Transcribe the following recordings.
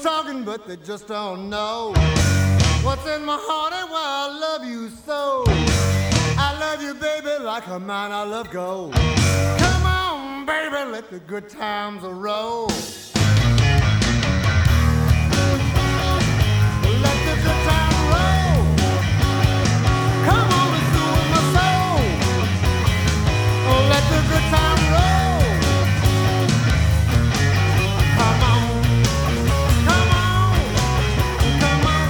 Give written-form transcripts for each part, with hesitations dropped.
talking, but they just don't know what's in my heart and why I love you so. I love you, baby, like a mine I love gold. Come on, baby, let the good times roll. Let the good times roll. Come on, it's doing my soul. Oh, let the good times roll. Come on, come on, come on.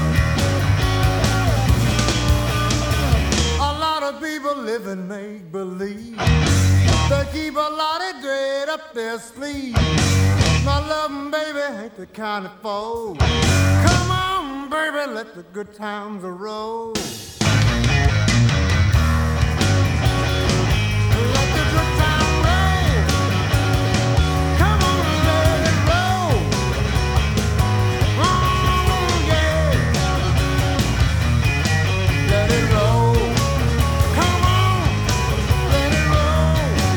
A lot of people live in make-believe. They keep a lot of dread up their sleeve. My loving baby ain't the kind of foe. Come on, baby, let the good times roll. Let the good times roll. Come on, let it roll. Oh, yeah. Let it roll. Come on, let it roll.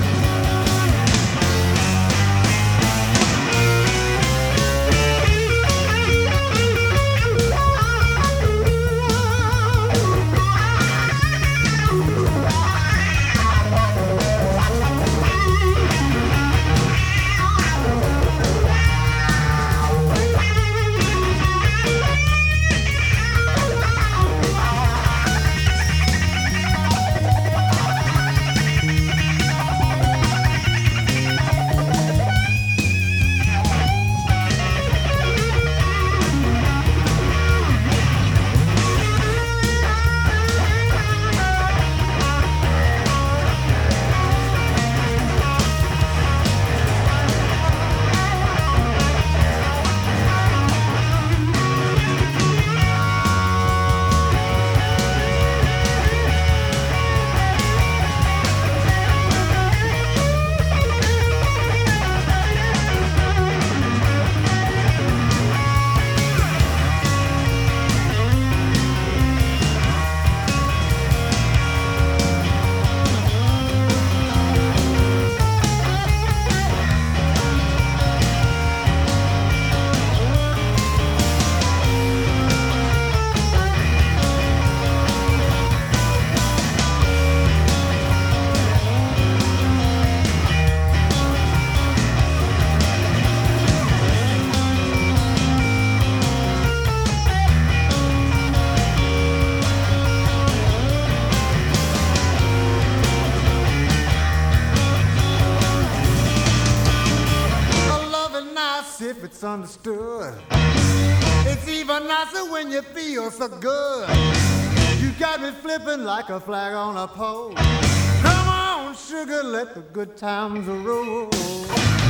If it's understood, it's even nicer when you feel so good. You got me flipping like a flag on a pole. Come on, sugar, let the good times roll.